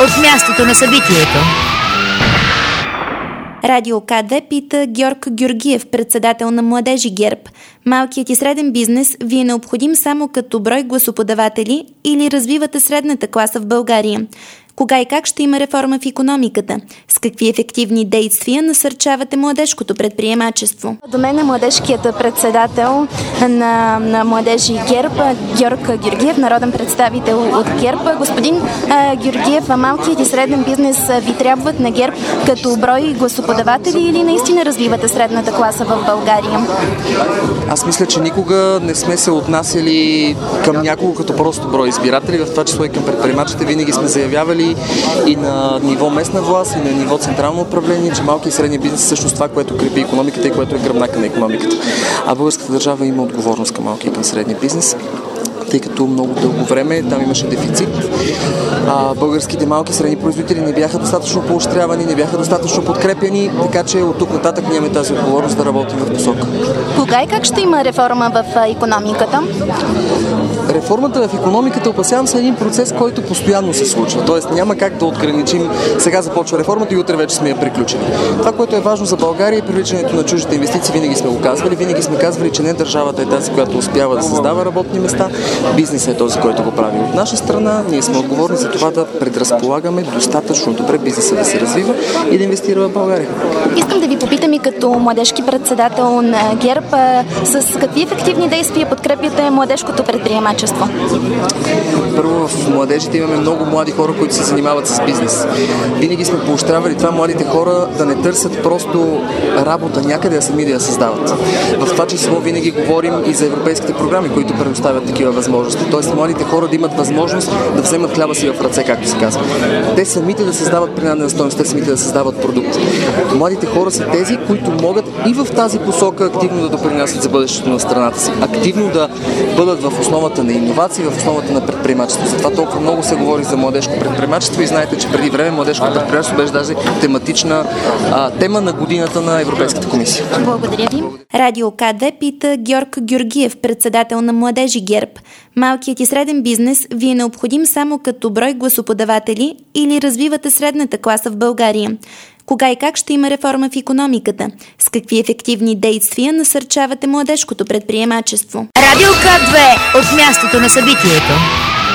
от мястото на събитието. Радио К2 пита Георг Георгиев, председател на Младежи ГЕРБ. Малкият и среден бизнес ви е необходим само като брой гласоподаватели или развивате средната класа в България? Кога и как ще има реформа в икономиката? С какви ефективни действия насърчавате младежкото предприемачество? До мен е младежкият председател на Младежи ГЕРБ, Георг Георгиев, народен представител от ГЕРБ. Господин Георгиев, малкият и среден бизнес ви трябват на ГЕРБ като брой гласоподаватели или наистина развивате средната класа в България? Аз мисля, че никога не сме се отнасяли към някого като просто брой избиратели, в това число и към предприемачите. Винаги сме заявявали и на ниво местна власт, и на ниво централно управление, че малки и средния бизнес е всъщност това, което крепи икономиката и което е гръбнака на икономиката. А българската държава има отговорност към малки и към средния бизнес, тъй като много дълго време там имаше дефицит. Българските малки и средни производители не бяха достатъчно поощрявани, не бяха достатъчно подкрепяни, така че от тук нататък ние имаме тази отговорност да работим в посока. Кога и как ще има реформа в икономиката? Реформата в икономиката, опасявам се, е един процес, който постоянно се случва. Тоест няма как да отграничим сега започва реформата и утре вече сме я приключили. Това, което е важно за България, е привличането на чуждите инвестиции. Винаги сме го казвали, винаги сме казвали, че не държавата е тази, която успява да създава работни места, бизнесът е този, който го прави. От наша страна ние сме отговорни за това да предразполагаме достатъчно добре бизнеса да се развива и да инвестира в България. Искам да ви попитам и като младежки председател на ГЕРБ, с какви ефективни действия подкрепяте младежкото предприемачество? Първо, в младежите имаме много млади хора, които се занимават с бизнес. Винаги сме поощрявали това младите хора да не търсят просто работа някъде, а сами да я създават. В това число винаги говорим и за европейските програми, които предоставят такива възможности. Тоест младите хора да имат възможност да вземат хляба си в ръце, както се казва. Те самите да създават принадена стойност, те самите да създават продукт. Младите хора са тези, които могат и в тази посока активно да допринасят за бъдещето на страната си. Активно да бъдат в основата на иновации, в основата на предприемачество. Затова толкова много се говори за младежко предприемачество и знаете, че преди време младежко предприемачество беше даже тематична тема на годината на Европейската комисия. Благодаря ви. Радио К2 пита Георг Георгиев, председател на Младежи ГЕРБ. Малкият и среден бизнес ви е необходим само като брой гласоподаватели или развивате средната класа в България? Кога и как ще има реформа в икономиката? С какви ефективни действия насърчавате младежкото предприемачество? Радио К2 от мястото на събитието.